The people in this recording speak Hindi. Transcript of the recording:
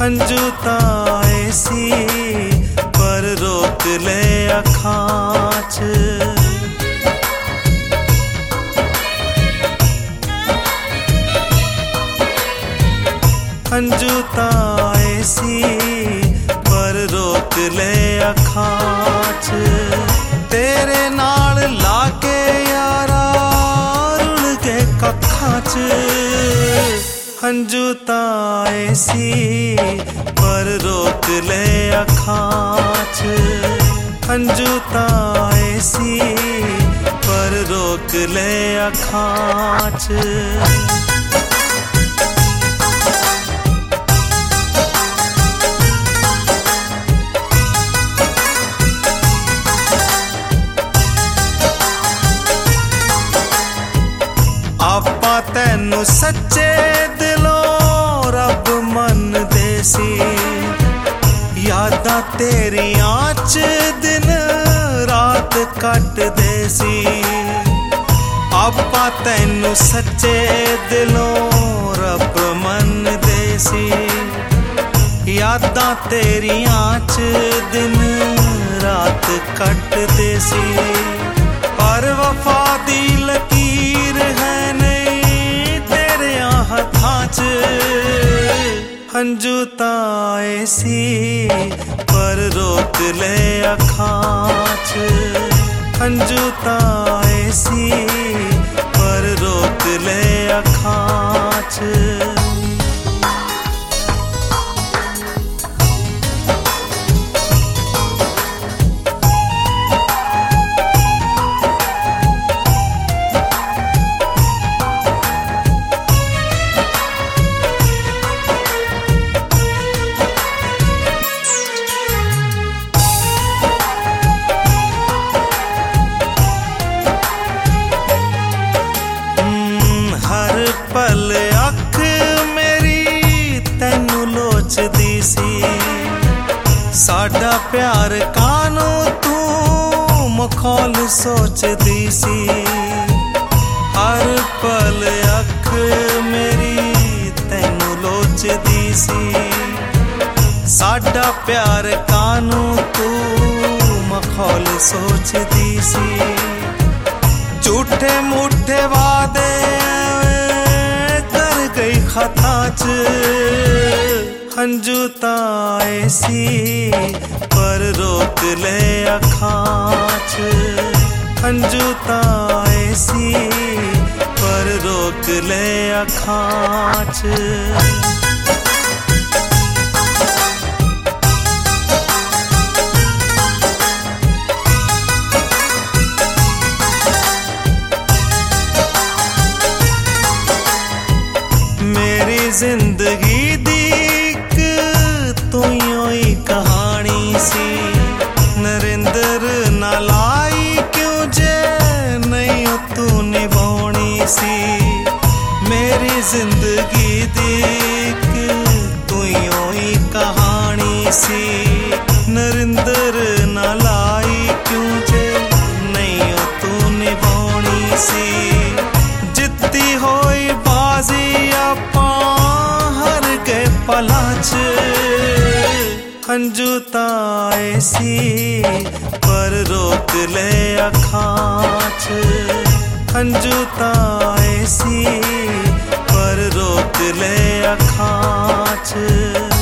हंजू ताए सी पर रोक ले अखां च। हंजू ताए सी पर रोक ले अखां च। तेरे नाल लाके यारा रुल के कखां च। हंजू ताए सी पर रोक ले अखां च। हंजू ताए सी पर रोक ले अखां च। आपा तैनू सच्चे दिलों रब मनदे सी। यादां तेरियां च दिन रात कटदे सी। आपा तैनू सच्चे दिलों रब मनदे सी। यादां तेरियां च दिन रात कटदे सी। पर वफा दी लकीर है हंजू ताए सी पर रोक ले अखां च। हंजू ताए सी पर रोक ले अखां च। पल अख मेरी तैनू लोचदी सी। साडा प्यार कानू तू मखौल सोचदी सी। हर पल अख मेरी तैनू लोचदी सी। साडा प्यार कानू तू मखौल सोचदी सी। झूठे मूठे वादे गई खता च। हंजू ताए सी पर रोक ले अखां च। हंजू ताए सी पर रोक ले अखां च। जिंदगी दी तू ही कहानी सी। नरेंद्र नालाई क्यों जे नहीं तू निभानी सी। मेरी जिंदगी दी तू ही कहानी सी। नरेंद्र नालाई क्यों जे नहीं तू निभानी सी। जित्ती होई बाजी पला च। हंजू ताए सी पर रोक ले अखां च। हंजू ताए सी पर रोक ले अखां च।